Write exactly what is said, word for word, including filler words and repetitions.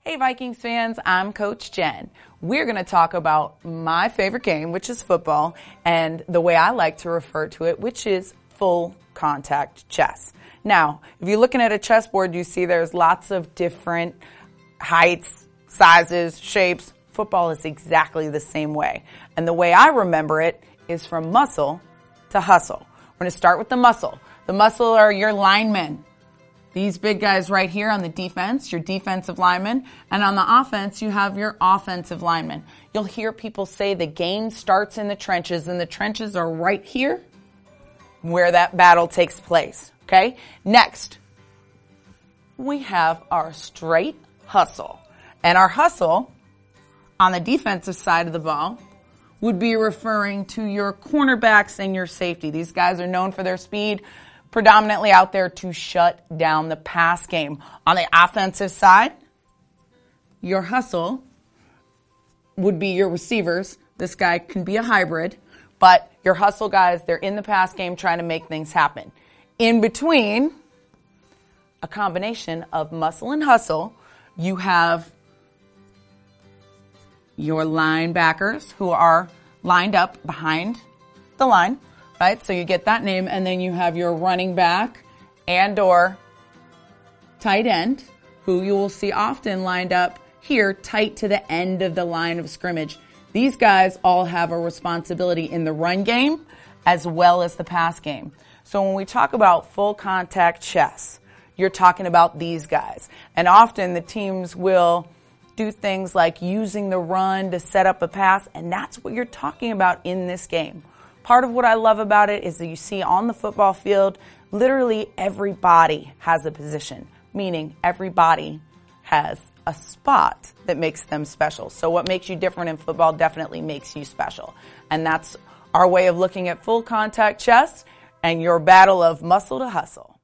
Hey Vikings fans, I'm Coach Jen. We're going to talk about my favorite game, which is football, and the way I like to refer to it, which is full contact chess. Now, if you're looking at a chessboard, you see there's lots of different heights, sizes, shapes. Football is exactly the same way. And the way I remember it is from muscle to hustle. We're going to start with the muscle. The muscle are your linemen. These big guys right here on the defense, your defensive linemen. And on the offense, you have your offensive linemen. You'll hear people say the game starts in the trenches, and the trenches are right here where that battle takes place. Okay? Next, we have our straight hustle. And our hustle on the defensive side of the ball would be referring to your cornerbacks and your safety. These guys are known for their speed, predominantly out there to shut down the pass game. On the offensive side, your hustle would be your receivers. This guy can be a hybrid, but your hustle guys, they're in the pass game trying to make things happen. In between, a combination of muscle and hustle, you have your linebackers who are lined up behind the line, right? So you get that name, and then you have your running back and or tight end, who you will see often lined up here tight to the end of the line of scrimmage. These guys all have a responsibility in the run game as well as the pass game. So when we talk about full contact chess, you're talking about these guys. And often the teams will do things like using the run to set up a pass, and that's what you're talking about in this game. Part of what I love about it is that you see on the football field, literally every body has a position, meaning every body has a spot that makes them special. So what makes you different in football definitely makes you special. And that's our way of looking at full contact chess and your battle of muscle to hustle.